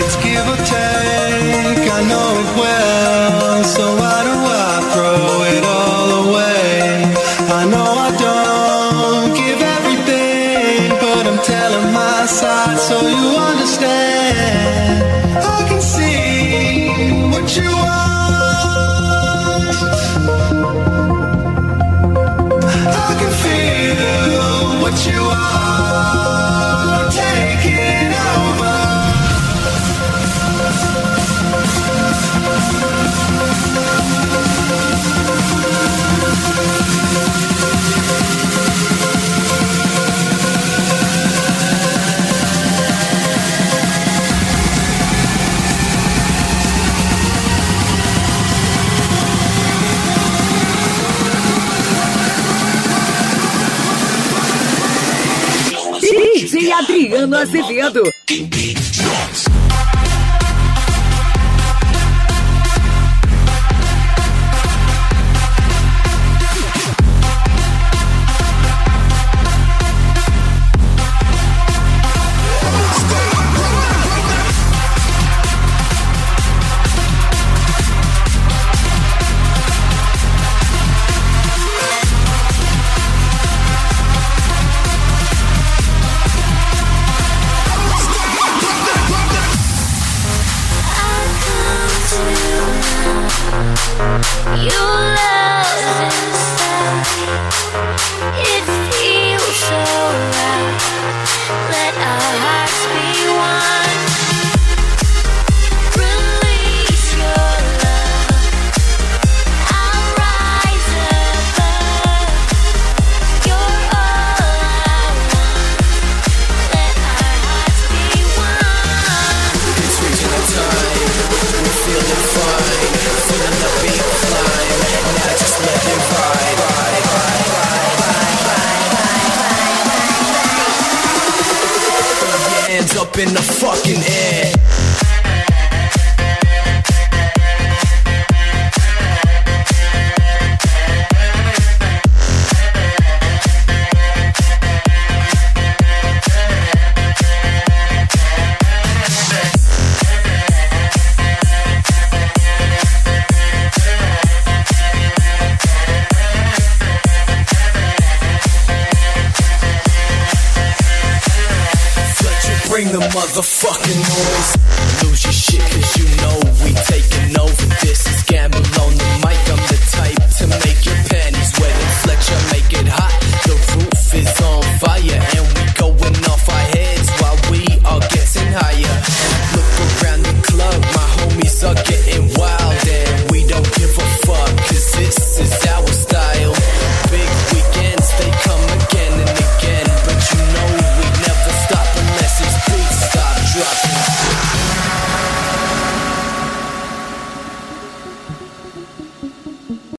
it's give or take. I know it well, so why do I throw it all away? I know I don't give everything, but I'm telling my side so you understand. I can see what you want, I can feel what you are taking over. DJ Adriano Azevedo. Up in the fucking air. Bring the motherfucking noise. Lose your shit cause you know we taking over. This is Gamble on the mic. I'm the type to make your panties wet and Fletcher make it hot. The roof is on fire